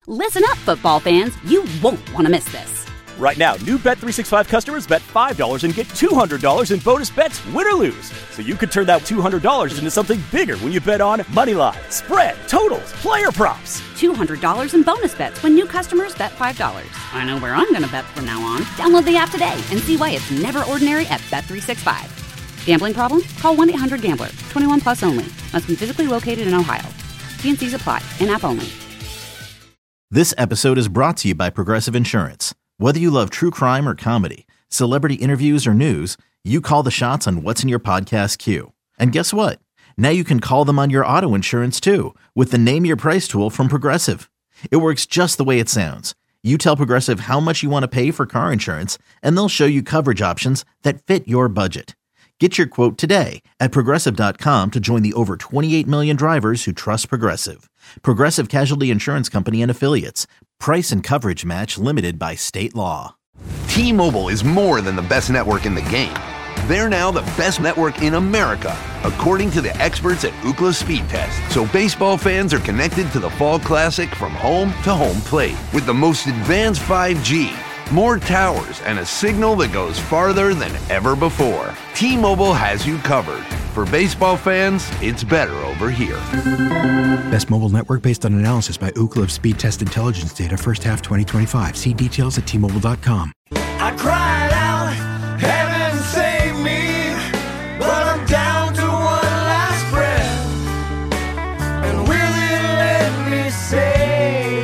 Listen up, football fans. You won't want to miss this. Right now, new Bet365 customers bet $5 and get $200 in bonus bets, win or lose. So you could turn that $200 into something bigger when you bet on money line, spread, totals, player props. $200 in bonus bets when new customers bet $5. I know where I'm going to bet from now on. Download the app today and see why it's never ordinary at Bet365. Gambling problem? Call 1-800-GAMBLER. 21 plus only. Must be physically located in Ohio. T&Cs apply. In-app only. This episode is brought to you by Progressive Insurance. Whether you love true crime or comedy, celebrity interviews or news, you call the shots on what's in your podcast queue. And guess what? Now you can call them on your auto insurance too with the Name Your Price tool from Progressive. It works just the way it sounds. You tell Progressive how much you want to pay for car insurance, and they'll show you coverage options that fit your budget. Get your quote today at Progressive.com to join the over 28 million drivers who trust Progressive. Progressive Casualty Insurance Company and Affiliates. Price and coverage match limited by state law. T-Mobile is more than the best network in the game. They're now the best network in America, according to the experts at Ookla Speed Test. So baseball fans are connected to the Fall Classic from home to home plate with the most advanced 5G, more towers, and a signal that goes farther than ever before. T-Mobile has you covered. For baseball fans, it's better over here. Best mobile network based on analysis by Ookla of Speed Test Intelligence data first half 2025. See details at T-Mobile.com. I cried out, heaven save me, but I'm down to one last breath. And will it let me say,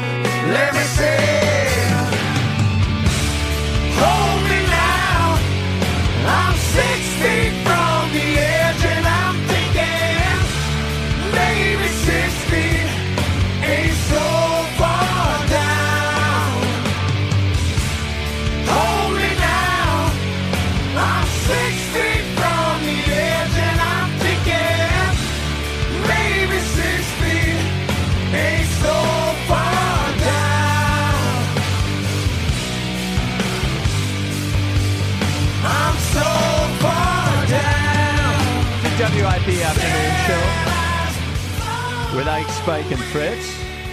hold me now, I'm 6 feet from the edge and I'm thinking, maybe 6 feet ain't so far down. Hold me now, I'm 6 feet from the edge and I'm thinking, maybe 6 feet ain't so far down. I'm so far down. The WIP Afternoon Show with Ike, Spike, and Fritz.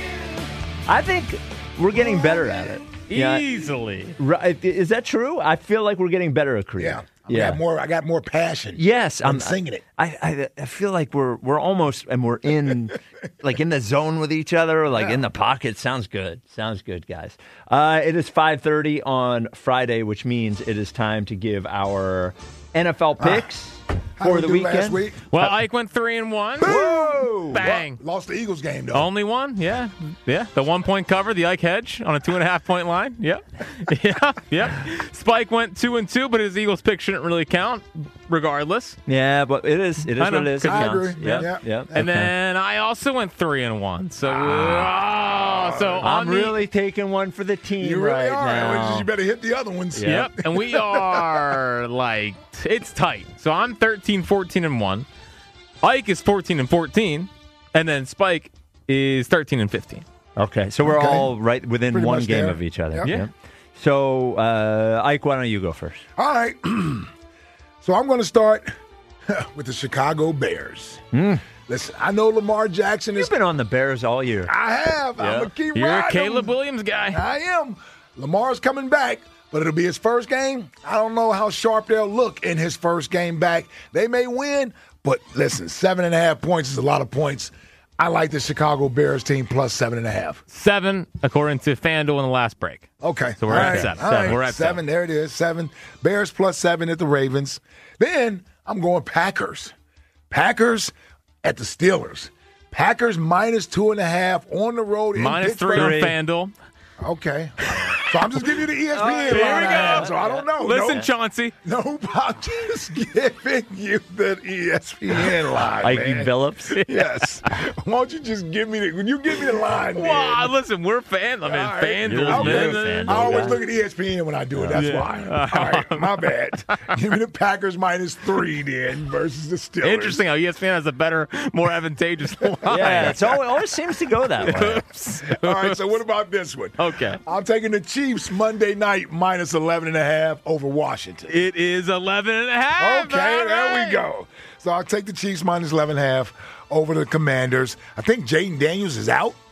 I think we're getting better at it. Easily. Right. Is that true? I feel like we're getting better at creating. Yeah. I got more passion. Yes, I'm singing it. I feel like we're almost, and we're in like in the zone with each other, like in the pocket. Sounds good. Sounds good, guys. It is 5:30 on Friday, which means it is time to give our NFL picks for the weekend. Last week? Well, Ike went 3-1. Whoa! Bang. Lost the Eagles game, though. Only one? Yeah. The 1-point cover, the Ike hedge on a 2.5-point line. Yep. Yeah. Spike went 2-2, but his Eagles pick shouldn't really count, regardless. Yeah, but it is what it is. I agree. Yeah. And then I also went 3-1. So, I'm really taking one for the team You really right are. now. You better hit the other ones. Yep. And we are like, it's tight. So I'm 13-14-1. Ike is 14-14, and then Spike is 13-15. Okay, so we're all right within Pretty one much game there. of each other. Yep. Yeah. So, Ike, why don't you go first? All right. So I'm going to start with the Chicago Bears. Listen, I know Lamar Jackson is. You've been on the Bears all year. I have. I'm going to keep You're a riding Caleb them. Williams guy. I am. Lamar's coming back, but it'll be his first game. I don't know how sharp they'll look in his first game back. They may win, but listen, 7.5 points is a lot of points. I like the Chicago Bears team plus 7.5. 7, according to FanDuel in the last break. Okay. So we're at 7. All right. We're at 7. There it is. 7. Bears plus 7 at the Ravens. Then I'm going Packers. Packers at the Steelers. Packers minus 2.5 on the road in Minus 3 Pittsburgh. on FanDuel. Okay. So I'm just giving you the ESPN Here we line. go. So I don't know. Listen, Chauncey. No, I'm just giving you the ESPN line, Ike man. Phillips. Yes. Why don't you just give me when you give me the line, man. Wow, listen, we're FanDuel. All right. FanDuel. You're I always look at ESPN when I do it. That's why. All right, my bad. Give me the Packers minus 3 then versus the Steelers. Interesting how ESPN has a better, more advantageous line. Yeah, it always seems to go that way. Oops. All right, so what about this one? Okay. I'm taking the Chiefs Monday night minus 11.5 over Washington. It is 11.5. Okay, there we go. So I'll take the Chiefs minus 11.5 over the Commanders. I think Jaden Daniels is out.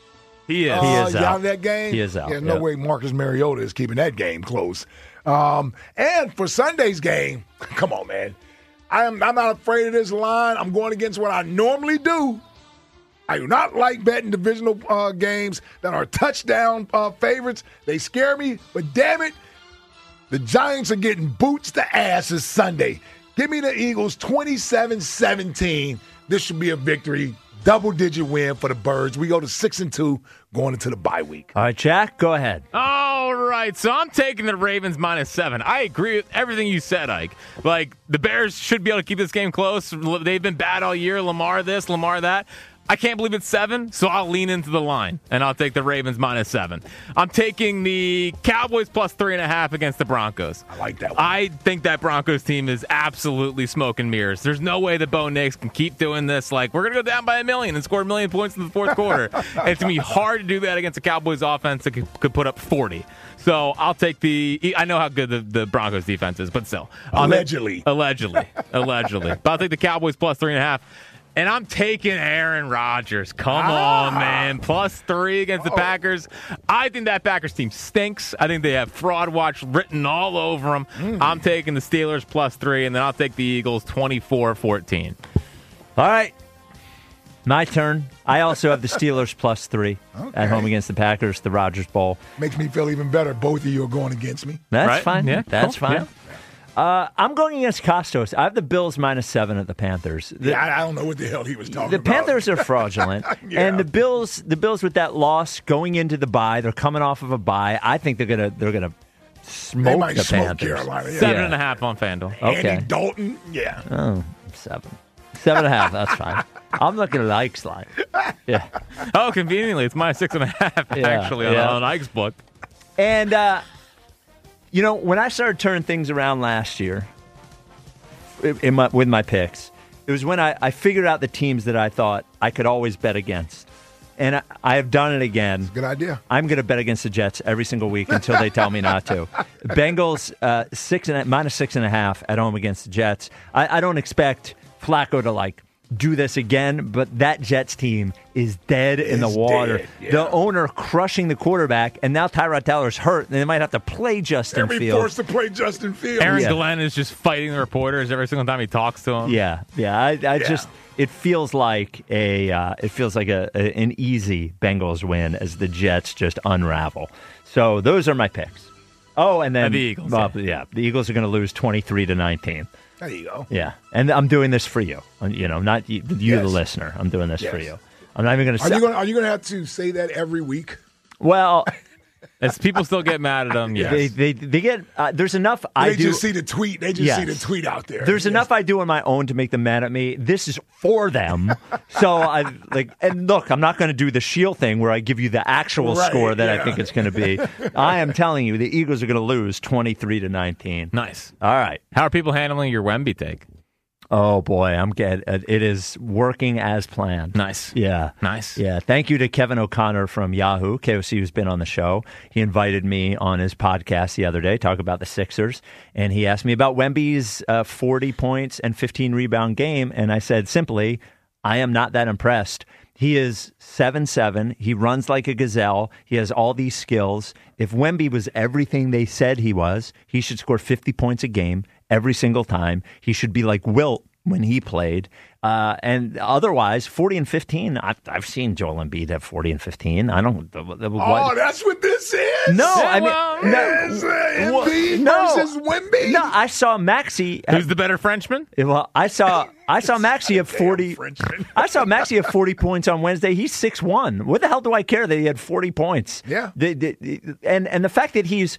He is. He is out out. of that game. He is out, There's no yeah. way Marcus Mariota is keeping that game close. And for Sunday's game, come on, man. I'm not afraid of this line. I'm going against what I normally do. I do not like betting divisional games that are touchdown favorites. They scare me, but damn it, the Giants are getting boots to ass this Sunday. Give me the Eagles 27-17. This should be a victory. Double-digit win for the Birds. We go to 6-2 going into the bye week. All right, Jack, go ahead. All right, so I'm taking the Ravens -7. I agree with everything you said, Ike. Like, the Bears should be able to keep this game close. They've been bad all year. Lamar this, Lamar that. I can't believe it's 7, so I'll lean into the line, and I'll take the Ravens -7. I'm taking the Cowboys +3.5 against the Broncos. I like that one. I think that Broncos team is absolutely smoke and mirrors. There's no way that Bo Nix can keep doing this. Like, we're going to go down by 1 million and score 1 million points in the fourth quarter. It's going to be hard to do that against a Cowboys offense that could put up 40. So I'll take I know how good the Broncos defense is, but still. Allegedly. Allegedly. But I'll take the Cowboys +3.5. And I'm taking Aaron Rodgers. Come on, man. +3 against the Packers. I think that Packers team stinks. I think they have fraud watch written all over them. I'm taking the Steelers +3, and then I'll take the Eagles 24-14. All right. My turn. I also have the Steelers +3 at home against the Packers, the Rodgers Bowl. Makes me feel even better. Both of you are going against me. That's Right? fine. Yeah, That's cool. fine. Yeah. I'm going against Costos. I have the Bills -7 at the Panthers. I don't know what the hell he was talking The about. Panthers are fraudulent, Yeah. and the Bills with that loss going into the bye, they're coming off of a bye. I think they're gonna They smoke might the smoke Panthers. Carolina. Yeah. 7.5 on FanDuel. Okay. Andy Dalton. Yeah. Oh, 7.5. That's fine. I'm looking at Ike's line. Yeah, Oh, conveniently, it's -6.5 Yeah, actually yeah. on Ike's book. and when I started turning things around last year with my picks, it was when I figured out the teams that I thought I could always bet against. And I have done it again. Good idea. I'm going to bet against the Jets every single week until they tell me not to. Bengals -6.5 at home against the Jets. I don't expect Flacco to do this again, but that Jets team is dead in the It's water. dead, yeah. The owner crushing the quarterback, and now Tyrod Taylor's hurt, and they might have to play Justin They're Fields. forced to play Justin Fields. Aaron Yeah. Glenn is just fighting the reporters every single time he talks to them. Yeah. I just it feels like an easy Bengals win as the Jets just unravel. So those are my picks. Oh, and then the Eagles. the Eagles are going to lose 23-19. There you go. Yeah, and I'm doing this for you. Not you, the Yes. listener. I'm doing this for Yes. you. I'm not even going to Are say. you going to have to say that every week? Well, As people still get mad at him, yes. they get. There's enough. I They do. just see the tweet. They just Yes. see the tweet out there. There's Yes. enough I do on my own to make them mad at me. This is for them. So and look, I'm not going to do the Shield thing where I give you the actual Right, score that I yeah. think it's going to be. I am telling you, the Eagles are going to lose 23-19. Nice. All right. How are people handling your Wemby take? Oh boy, I'm getting. It is working as planned. Nice. Yeah. Nice. Yeah. Thank you to Kevin O'Connor from Yahoo, KOC, who's been on the show. He invited me on his podcast the other day, talk about the Sixers, and he asked me about Wemby's 40 points and 15 rebound game, and I said simply, I am not that impressed. He is 7'7". He runs like a gazelle. He has all these skills. If Wemby was everything they said he was, he should score 50 points a game every single time. He should be like Wilt when he played. And otherwise, 40 and 15. I've seen Joel Embiid have 40 and 15. I don't. Oh, that's what this is? No, Yeah, I mean, well, It's, Embiid no. versus Wemby? No, I saw Maxey. Who's the better Frenchman? Well, I saw Maxey have 40. Frenchman. I saw Maxey have 40 points on Wednesday. He's 6'1". What the hell do I care that he had 40 points? Yeah. And the fact that he's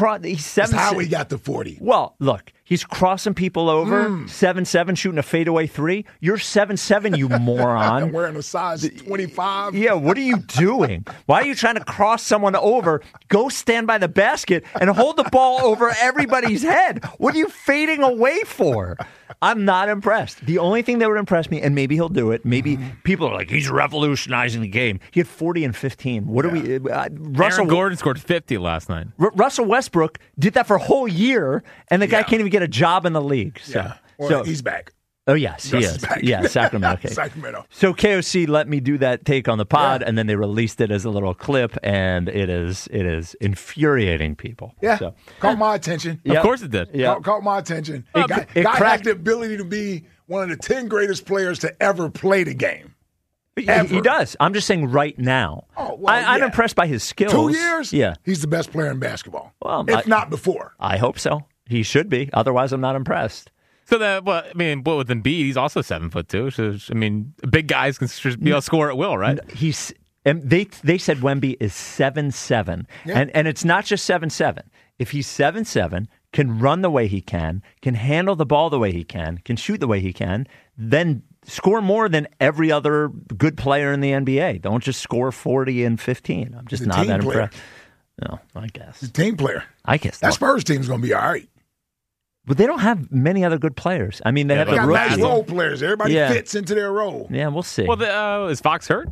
7'. That's how he got to 40. Well, look, he's crossing people over, 7'7", shooting a fadeaway three. You're 7'7", you moron. I'm wearing a size 25. Yeah, what are you doing? Why are you trying to cross someone over? Go stand by the basket and hold the ball over everybody's head. What are you fading away for? I'm not impressed. The only thing that would impress me, and maybe he'll do it, maybe people are like, he's revolutionizing the game. He had 40 and 15. What do we... Aaron Gordon scored 50 last night. Russell Westbrook did that for a whole year, and the guy can't even get a job in the league. So, Yeah. Well, he's back. Oh, yes, he Gus is. back. Yeah, Sacramento. Okay. Sacramento. So KOC let me do that take on the pod, and then they released it as a little clip, and it is infuriating people. Yeah, So, caught my attention. Yep. Of course it did. Yeah. Caught my attention. It Guy cracked- has the ability to be one of the 10 greatest players to ever play the game. He does. I'm just saying right now. Oh, well, I'm yeah. impressed by his skills. 2 years? Yeah. He's the best player in basketball. Well, if not before. I hope so. He should be. Otherwise, I'm not impressed. So that, well, I mean, what with Embiid, he's also 7'2". So, I mean, big guys can just be able to score at will, right? And they said Wemby is 7'7", and it's not just 7'7". If he's 7'7", can run the way he can handle the ball the way he can shoot the way he can, then score more than every other good player in the NBA. Don't just score 40 and 15. I'm just He's a not team that player. impressed. No, I guess. He's a team player. I guess That not. Spurs team's going to be all right. But they don't have many other good players. I mean, they have They the got nice rookie. role players. Everybody Yeah. fits into their role. Yeah, we'll see. Well, is Fox hurt?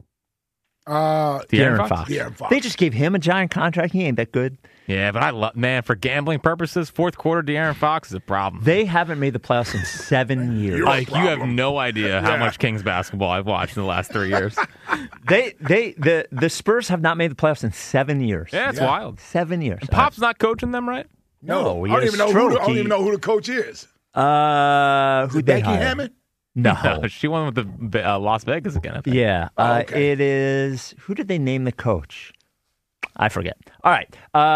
De'Aaron Fox. De'Aaron Fox. They just gave him a giant contract. He ain't that good. Yeah, but I love, man, for gambling purposes, fourth quarter De'Aaron Fox is a problem. They haven't made the playoffs in 7 years. You're Like, you have problem. no idea how much Kings basketball I've watched in the last 3 years. The Spurs have not made the playoffs in 7 years. Yeah, it's Yeah. wild. 7 years. Pop's not coaching them, right? No, I he don't has even know stroke. I don't even know who the coach is. Who'd they Becky hire? Hammond? No. She won with the Las Vegas again, I think. Yeah. Oh, okay. It is. Who did they name the coach? I forget. All right.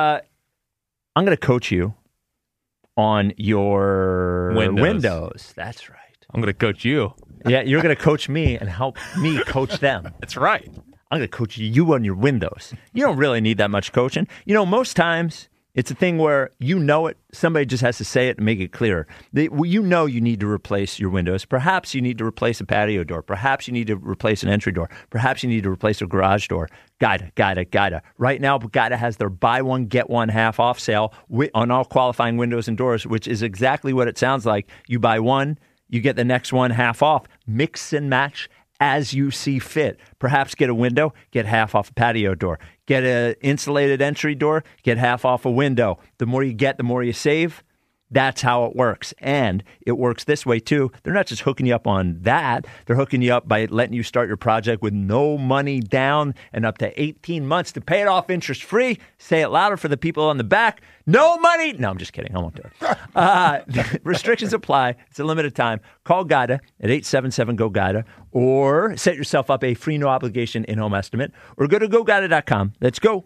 I'm going to coach you on your Windows. That's right. I'm going to coach you. Yeah, you're going to coach me and help me coach them. That's right. I'm going to coach you on your windows. You don't really need that much coaching. You know, most times it's a thing where you know it. Somebody just has to say it and make it clear. You know you need to replace your windows. Perhaps you need to replace a patio door. Perhaps you need to replace an entry door. Perhaps you need to replace a garage door. Gaida. Right now, Gaida has their buy one, get one half off sale on all qualifying windows and doors, which is exactly what it sounds like. You buy one, you get the next one half off. Mix and match as you see fit. Perhaps get a window, get half off a patio door. Get an insulated entry door, get half off a window. The more you get, the more you save. That's how it works. And it works this way, too. They're not just hooking you up on that. They're hooking you up by letting you start your project with no money down and up to 18 months to pay it off interest-free. Say it louder for the people on the back. No money. No, I'm just kidding. I won't do it. Restrictions apply. It's a limited time. Call Gaida at 877-GO-GAIDA or set yourself up a free no-obligation in-home estimate or go to GoGaida.com. Let's go.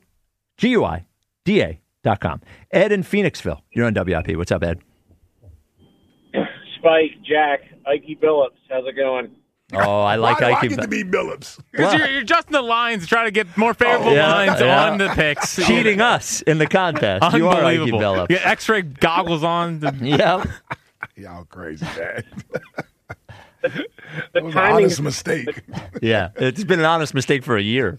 GUIDA.com. Ed in Phoenixville. You're on WIP. What's up, Ed? Spike, Jack, Ikey Billups. How's it going? Oh, I like Why do I Ike. get to be Billups? Because you're adjusting the lines to try to get more favorable lines on the picks. Cheating us in the contest. You are Ike Unbelievable. Billups. You got X-ray goggles on. Yep. Y'all crazy, man. The That was an timing, honest mistake. Yeah. It's been an honest mistake for a year.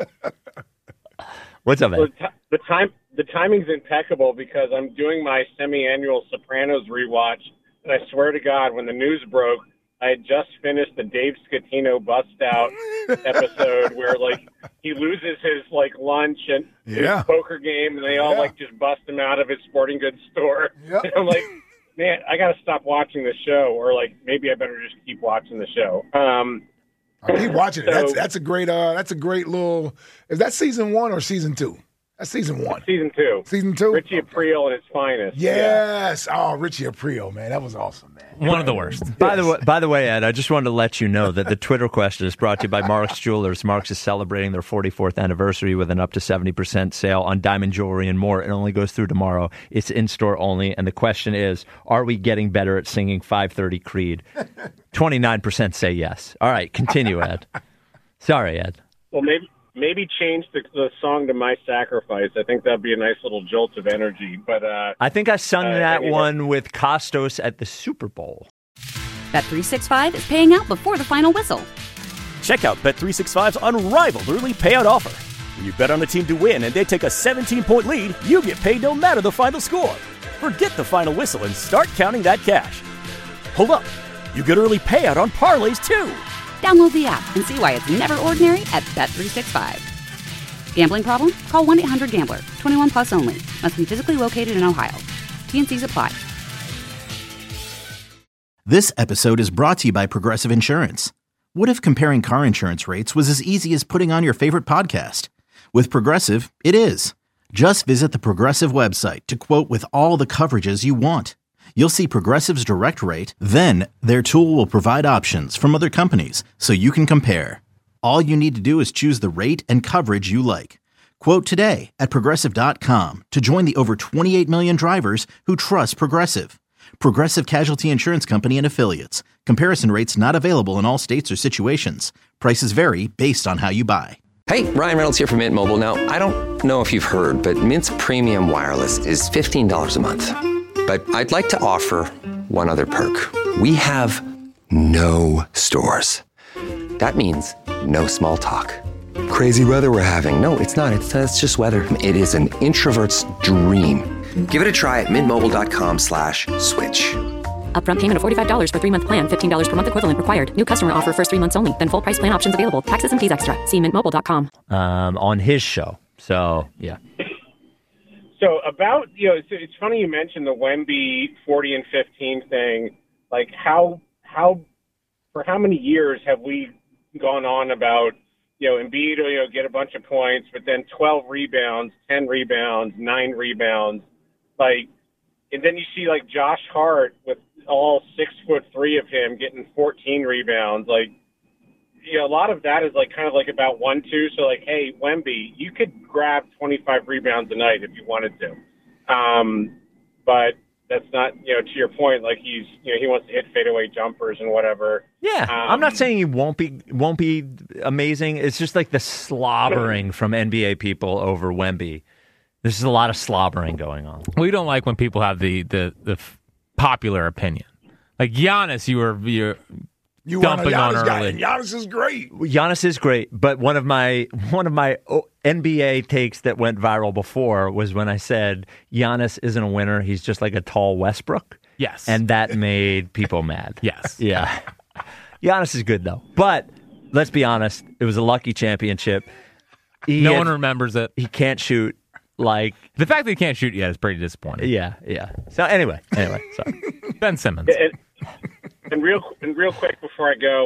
What's up, Ed? the timing's impeccable because I'm doing my semi-annual Sopranos rewatch, and I swear to God, when the news broke, I had just finished the Dave Scatino bust out episode where like he loses his like lunch and his poker game, and they all like just bust him out of his sporting goods store. Yep. And I'm like, man, I got to stop watching the show, or like maybe I better just keep watching the show. I keep watching it. So- That's a great little. Is that season 1 or season 2? That's season 1. Season 2. Season 2. Richie Aprile at its finest. Yes. Oh, Richie Aprile, man, that was awesome, man. One of the worst. By the way, Ed, I just wanted to let you know that the Twitter question is brought to you by Mark's Jewelers. Mark's is celebrating their 44th anniversary with an up to 70% sale on diamond jewelry and more. It only goes through tomorrow. It's in-store only. And the question is, are we getting better at singing 530 Creed? 29% say yes. All right, continue, Ed. Sorry, Ed. Well, maybe change the song to My Sacrifice. I think that'd be a nice little jolt of energy. But I think I sung that anyway. one with Costos at the Super Bowl. Bet365 is paying out before the final whistle. Check out Bet365's unrivaled early payout offer. When you bet on a team to win and they take a 17-point lead, you get paid no matter the final score. Forget the final whistle and start counting that cash. Hold up. You get early payout on parlays, too. Download the app and see why it's never ordinary at Bet365. Gambling problem? Call 1-800-GAMBLER. 21 plus only. Must be physically located in Ohio. T&Cs apply. This episode is brought to you by Progressive Insurance. What if comparing car insurance rates was as easy as putting on your favorite podcast? With Progressive, it is. Just visit the Progressive website to quote with all the coverages you want. You'll see Progressive's direct rate, then their tool will provide options from other companies so you can compare. All you need to do is choose the rate and coverage you like. Quote today at Progressive.com to join the over 28 million drivers who trust Progressive. Progressive Casualty Insurance Company and Affiliates. Comparison rates not available in all states or situations. Prices vary based on how you buy. Hey, Ryan Reynolds here from Mint Mobile. Now, I don't know if you've heard, but Mint's premium wireless is $15 a month. But I'd like to offer one other perk. We have no stores. That means no small talk. Crazy weather we're having. No, it's not. It's just weather. It is an introvert's dream. Give it a try at mintmobile.com/switch. Upfront payment of $45 for 3-month plan. $15 per month equivalent required. New customer offer first 3 months only. Then full price plan options available. Taxes and fees extra. See mintmobile.com. On his show. So, yeah. So about, it's funny you mentioned the Wemby 40 and 15 thing. Like how for how many years have we gone on about, Embiid will get a bunch of points, but then 12 rebounds, 10 rebounds, 9 rebounds. And then you see Josh Hart with all 6'3" of him getting 14 rebounds. A lot of that is kind of about 1-2. So hey, Wemby, you could grab 25 rebounds a night if you wanted to. But that's not, to your point, he's, he wants to hit fadeaway jumpers and whatever. Yeah, I'm not saying he won't be amazing. It's just the slobbering from NBA people over Wemby. There's just a lot of slobbering going on. We don't like when people have the popular opinion. Giannis, you're dumping on early. Giannis is great. Giannis is great, but one of my NBA takes that went viral before was when I said Giannis isn't a winner. He's just like a tall Westbrook. Yes. And that made people mad. Yes. Yeah. Giannis is good, though. But let's be honest. It was a lucky championship. No one remembers it. He can't shoot. The fact that he can't shoot yet is pretty disappointing. Yeah. So anyway, sorry. Ben Simmons. And real quick before I go,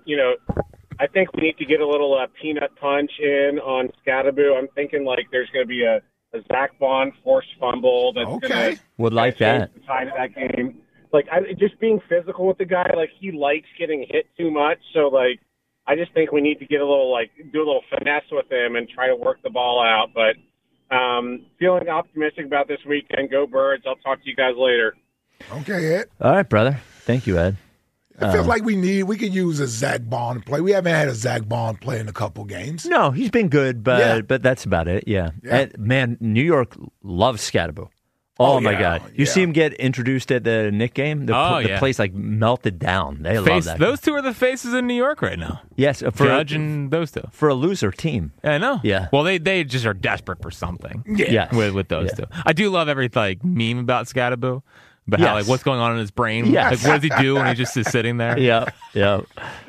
I think we need to get a little peanut punch in on Scatterboo. I'm thinking there's going to be a Zach Bond forced fumble that's going to would like that. Tie to that game. Just being physical with the guy, he likes getting hit too much. So I just think we need to get a little do a little finesse with him and try to work the ball out. But feeling optimistic about this weekend. Go Birds! I'll talk to you guys later. Okay, Ed. All right, brother. Thank you, Ed. It feels like we could use a Zach Bond play. We haven't had a Zach Bond play in a couple games. No, he's been good, but that's about it. Yeah. And, man, New York loves Scatterboo. Oh my God! You see him get introduced at the Knick game. The place melted down. They love that. Those two are the faces in New York right now. Yes, Judge and those two for a loser team. Yeah, I know. Yeah. Well, they just are desperate for something. Yeah. With those two. I do love every meme about Scatterboo. But how what's going on in his brain? Yes. What does he do when he just is sitting there? Yeah.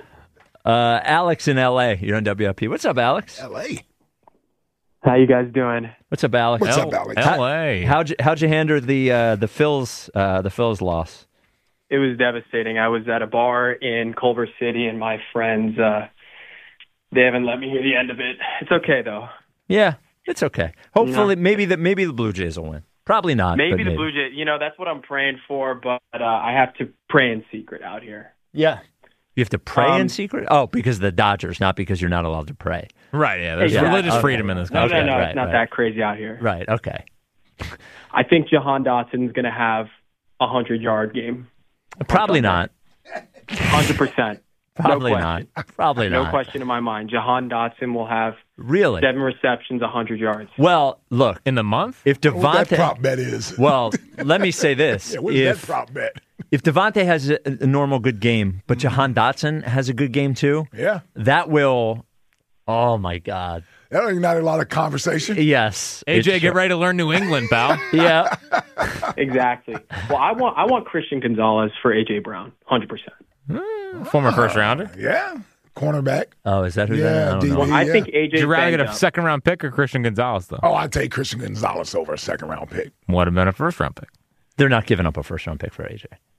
Alex in L.A. You're on WIP. What's up, Alex? L.A. How you guys doing? What's up, Alex? What's up, Alex? L.A. How'd you handle the Phils loss? It was devastating. I was at a bar in Culver City, and my friends they haven't let me hear the end of it. It's okay though. Yeah, it's okay. Hopefully, maybe the Blue Jays will win. Probably not. Maybe the Blue Jays. That's what I'm praying for, but I have to pray in secret out here. Yeah. You have to pray in secret? Oh, because of the Dodgers, not because you're not allowed to pray. Right, yeah. There's religious freedom in this country. No, it's not that crazy out here. Right, okay. I think Jahan Dotson's going to have a 100-yard game. Probably not. 100%. Probably not. Probably not. No question in my mind. Jahan Dotson will have 7 receptions, 100 yards. Well, look. In the month? If Devontae... What that prop bet is. Well, let me say this. What's that prop bet? If Devontae has a normal good game, but Jahan Dotson has a good game too, that will... Oh, my God. That ain't not a lot of conversation. Yes. AJ, get ready to learn New England, pal. Yeah. Exactly. Well, I want Christian Gonzalez for AJ Brown, 100%. Former first rounder. Yeah. Cornerback. Oh, is that who that is? I think AJ. Would you rather get a second round pick or Christian Gonzalez, though? Oh, I'd take Christian Gonzalez over a second round pick. Would have been a first round pick. They're not giving up a first round pick for AJ.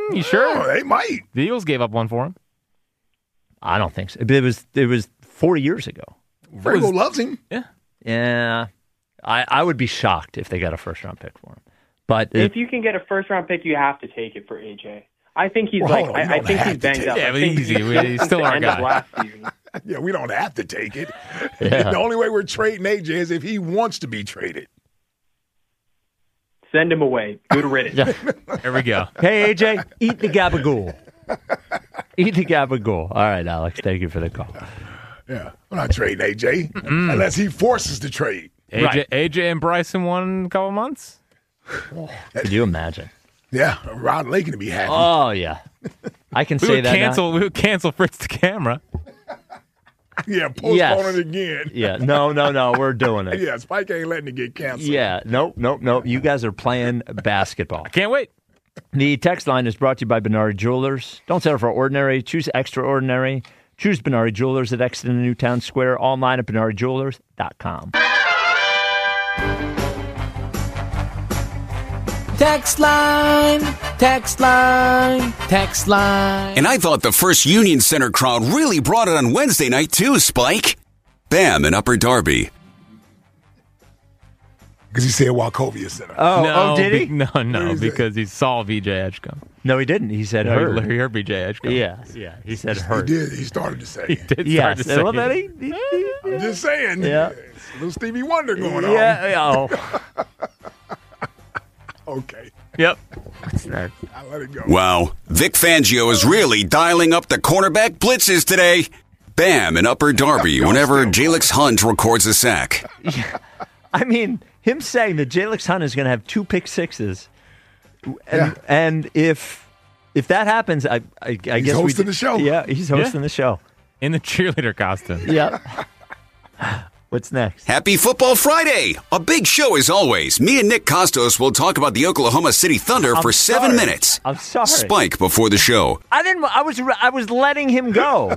You sure? Oh, they might. The Eagles gave up one for him. I don't think so. It was 4 years ago. Vrabel loves him. Yeah. Yeah. I would be shocked if they got a first-round pick for him. But If you can get a first-round pick, you have to take it for AJ. I think he's Well, hold on, I think he's banged up. Yeah, I but think easy. He's still our end of guy. last season. Yeah, we don't have to take it. Yeah. The only way we're trading AJ is if he wants to be traded. Send him away. Good riddance. There we go. Hey, AJ, eat the gabagool. Eat the gabagool. All right, Alex, thank you for the call. Yeah, we're not trading AJ unless he forces the trade. AJ and Bryson won in a couple months. Could you imagine? Yeah, Rod Lake to be happy. Oh, yeah. I can say that now. We would cancel Fritz the camera. Yeah, postpone Yes. it again. Yeah, no, we're doing it. Yeah, Spike ain't letting it get canceled. Yeah, nope. You guys are playing basketball. Can't wait. The text line is brought to you by Benari Jewelers. Don't settle for ordinary. Choose extraordinary. Choose Benari Jewelers at Exton and Newtown Square. Online at BenariJewelers.com. Text line, text line, text line. And I thought the First Union Center crowd really brought it on Wednesday night, too, Spike. Bam in Upper Darby. Because he said Wachovia Center. Oh, did he? No, because he saw VJ Edgecombe. No, he didn't. He said her. He heard VJ Edgecombe. Yeah. He said her. He did. He started to say He it. did Yes. start to say Well, then it. I'm just saying. Yeah. It's a little Stevie Wonder going on. Yeah. Oh. Okay. Yep. I'll let it go. Wow, Vic Fangio is really dialing up the cornerback blitzes today. Bam in Upper Darby whenever Jalix Hunt records a sack. I mean, him saying that Jalix Hunt is going to have 2 pick sixes, and if that happens, I guess He's hosting the show. Yeah, he's hosting the show In the cheerleader costume. Yeah. What's next? Happy Football Friday! A big show as always. Me and Nick Costos will talk about the Oklahoma City Thunder for 7 minutes. I'm sorry. Spike before the show. I was letting him go.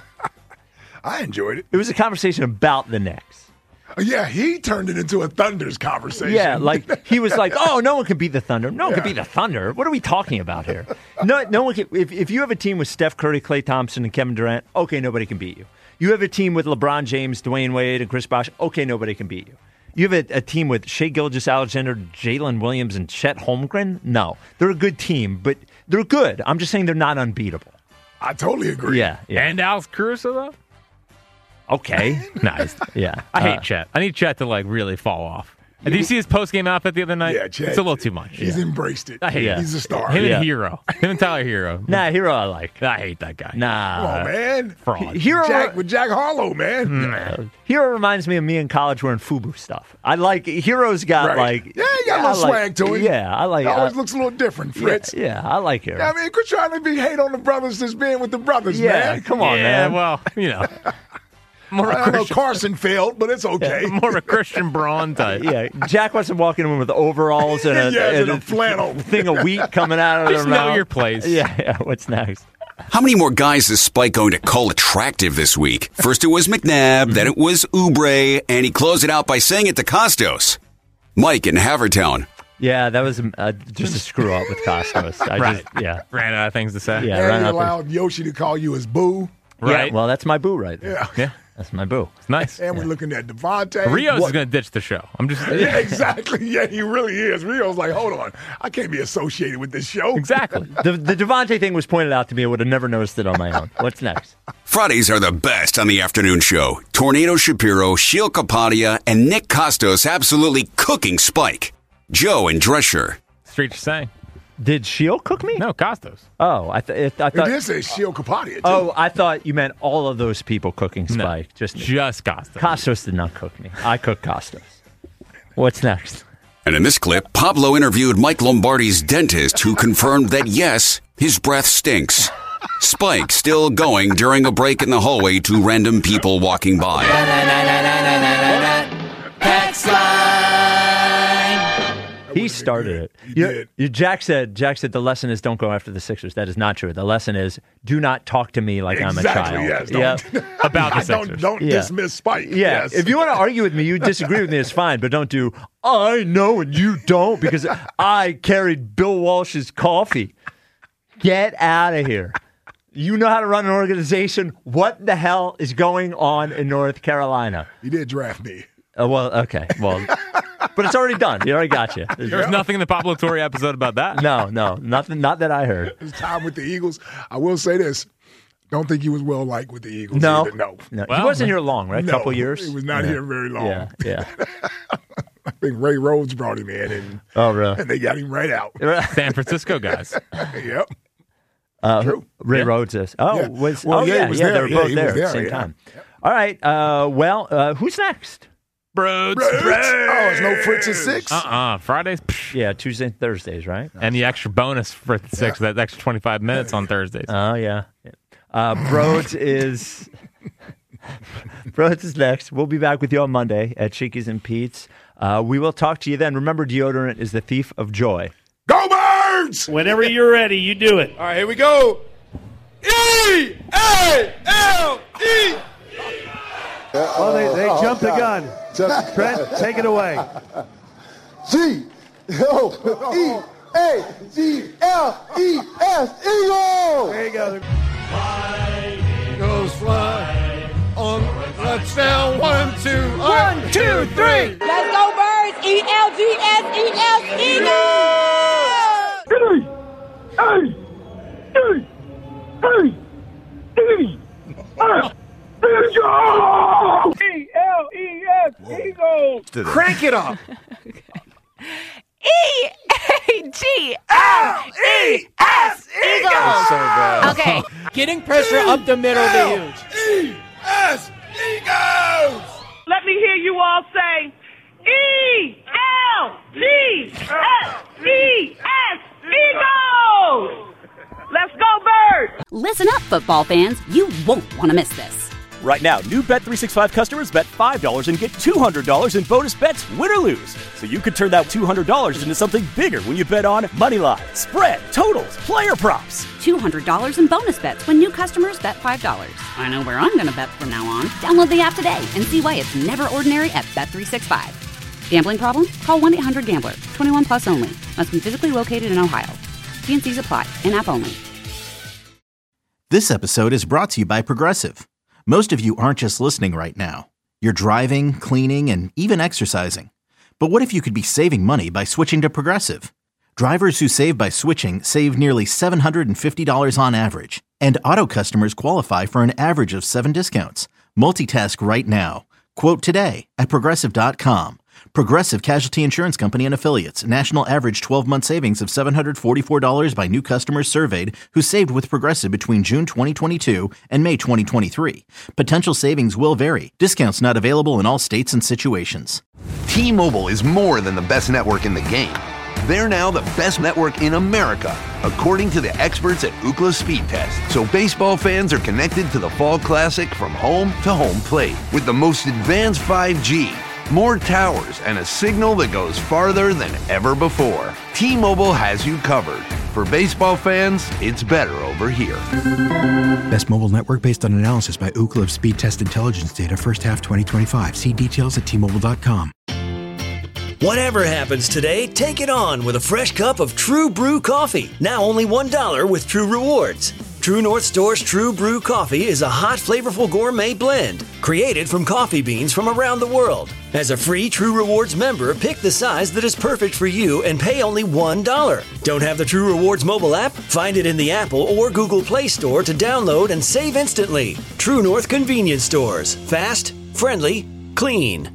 I enjoyed it. It was a conversation about the Knicks. Yeah, he turned it into a Thunders conversation. Yeah, like he was like, "Oh, no one can beat the Thunder. No one can beat the Thunder. What are we talking about here? No one can. If you have a team with Steph Curry, Klay Thompson, and Kevin Durant, okay, nobody can beat you. You have a team with LeBron James, Dwayne Wade, and Chris Bosh, okay, nobody can beat you. You have a team with Shai Gilgeous-Alexander, Jalen Williams, and Chet Holmgren. No, they're a good team, but they're good. I'm just saying they're not unbeatable. I totally agree. Yeah. And Alex Caruso, though? Okay. Nice. Yeah. I hate Chet. I need Chet to, really fall off. Did you see his post-game outfit the other night? Yeah, Chet. It's a little too much. He's embraced it. I hate it. He's a star. Him and Hero. Him and Tyler Hero. Nah, Hero I like. I hate that guy. Nah. Come on, man. Fraud. Hero With Jack Harlow, man. Hero reminds me of me in college wearing FUBU stuff. I like Hero's got Right. like Yeah, he got a little swag to him. Yeah, I like. He always looks a little different, Fritz. Yeah, I like Hero. I mean, quit trying to be hate on the brothers that's being with the brothers, Yeah, man. come on, man. Well, more I of a know Christian, Carson failed, but it's okay. more of a Christian Braun type. Yeah, Jack wasn't walking in with overalls and a flannel thing of wheat coming out of Just their know mouth. your place. Yeah. What's next? How many more guys is Spike going to call attractive this week? First it was McNabb, then it was Oubre, and he closed it out by saying it to Costos. Mike in Havertown. Yeah, that was just a screw up with Costos. Right. Yeah. Ran out of things to say. Yeah. And ran he out of allowed Yoshi to call you his boo. Right. Yeah, well, that's my boo right there. Yeah. That's my boo. It's nice. And we're looking at Devontae. Rios is going to ditch the show. I'm just Yeah, exactly. Yeah, he really is. Rio's like, hold on. I can't be associated with this show. Exactly. The Devontae thing was pointed out to me. I would have never noticed it on my own. What's next? Fridays are the best on the afternoon show. Tornado Shapiro, Sheil Kapadia, and Nick Costos absolutely cooking Spike. Joe in Drescher. Street saying. Did Sheil cook me? No, Costos. Oh, I thought. It did say Sheil Kapadia, too. Oh, I thought you meant all of those people cooking Spike. No, just Costos. Costos did not cook me. I cooked Costos. What's next? And in this clip, Pablo interviewed Mike Lombardi's dentist, who confirmed that, yes, his breath stinks. Spike still going during a break in the hallway to random people walking by. He started it. He did. Jack said the lesson is don't go after the Sixers. That is not true. The lesson is do not talk to me like I'm a child. Yes, About the Sixers. Don't dismiss Spike. Yeah. Yes. If you want to argue with me, you disagree with me, it's fine. But don't do, I know and you don't because I carried Bill Walsh's coffee. Get out of here. You know how to run an organization. What the hell is going on in North Carolina? He did draft me. Well, okay. Well, but it's already done. He already got you. There's nothing in the Pablo Torre episode about that. No, nothing. Not that I heard. His time with the Eagles. I will say this. Don't think he was well liked with the Eagles. No. Either. No. Well, he wasn't here long, right? A No, couple years? He was not here very long. Yeah. I think Ray Rhodes brought him in, really? And they got him right out. San Francisco guys. Yep. True. Ray Rhodes is. Oh, Yeah. was. Well, oh, yeah, yeah. he was Yeah, there. they were Yeah, both he there was at the there, same yeah. time. All right. Who's next? Broads. Oh, it's no Fritz at 6? Fridays. Yeah, Tuesday and Thursdays, right? And the extra bonus for 6, that extra 25 minutes on Thursdays. Oh, yeah. Broads is next. We'll be back with you on Monday at Shakey's and Pete's. We will talk to you then. Remember, deodorant is the thief of joy. Go Birds! Whenever you're ready, you do it. All right, here we go. E-A-L-E. Oh, they jumped the gun. Trent, take it away. G-O-E-A-G-L-E-S, Eagles! There you go. Eagles fly on touchdown. 1, 2, 1, 2, 3. Let's go, Birds! E-L-G-S-E-S, E-L-E-S, Eagles! Crank it up. E-A-G-L-E-S, Eagles! Okay. Getting pressure up the middle will be huge. E-S, Eagles! Let me hear you all say, E-L-G-S-E-S, Eagles! Let's go, Birds! Listen up, football fans. You won't want to miss this. Right now, new Bet365 customers bet $5 and get $200 in bonus bets, win or lose. So you could turn that $200 into something bigger when you bet on moneyline, spread, totals, player props. $200 in bonus bets when new customers bet $5. I know where I'm going to bet from now on. Download the app today and see why it's never ordinary at Bet365. Gambling problem? Call 1-800-GAMBLER. 21 plus only. Must be physically located in Ohio. T&Cs apply. In-app only. This episode is brought to you by Progressive. Most of you aren't just listening right now. You're driving, cleaning, and even exercising. But what if you could be saving money by switching to Progressive? Drivers who save by switching save nearly $750 on average. And auto customers qualify for an average of 7 discounts. Multitask right now. Quote today at Progressive.com. Progressive Casualty Insurance Company and Affiliates. National average 12-month savings of $744 by new customers surveyed who saved with Progressive between June 2022 and May 2023. Potential savings will vary. Discounts not available in all states and situations. T-Mobile is more than the best network in the game. They're now the best network in America, according to the experts at Ookla Speed Test. So baseball fans are connected to the Fall Classic from home to home plate with the most advanced 5G, more towers, and a signal that goes farther than ever before. T-Mobile has you covered. For baseball fans, it's better over here. Best mobile network based on analysis by Ookla of Speed Test Intelligence data first half 2025. See details at T-Mobile.com. Whatever happens today, take it on with a fresh cup of True Brew coffee. Now only $1 with True Rewards. True North Store's True Brew coffee is a hot, flavorful gourmet blend created from coffee beans from around the world. As a free True Rewards member, pick the size that is perfect for you and pay only $1. Don't have the True Rewards mobile app? Find it in the Apple or Google Play Store to download and save instantly. True North Convenience Stores. Fast, friendly, clean.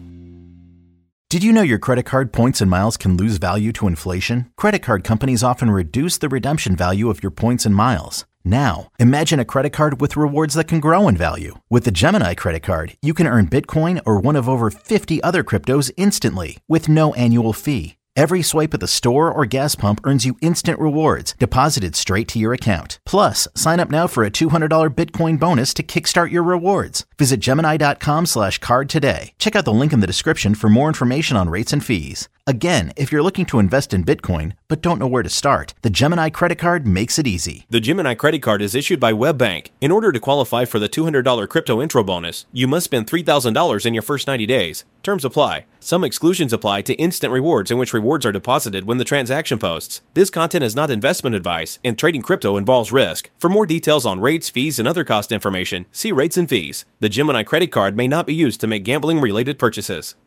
Did you know your credit card points and miles can lose value to inflation? Credit card companies often reduce the redemption value of your points and miles. Now, imagine a credit card with rewards that can grow in value. With the Gemini credit card, you can earn Bitcoin or one of over 50 other cryptos instantly with no annual fee. Every swipe at the store or gas pump earns you instant rewards deposited straight to your account. Plus, sign up now for a $200 Bitcoin bonus to kickstart your rewards. Visit Gemini.com/card today. Check out the link in the description for more information on rates and fees. Again, if you're looking to invest in Bitcoin but don't know where to start, the Gemini credit card makes it easy. The Gemini credit card is issued by WebBank. In order to qualify for the $200 crypto intro bonus, you must spend $3,000 in your first 90 days. Terms apply. Some exclusions apply to instant rewards in which rewards rewards are deposited when the transaction posts. This content is not investment advice, and trading crypto involves risk. For more details on rates, fees, and other cost information, see Rates and Fees. The Gemini credit card may not be used to make gambling-related purchases.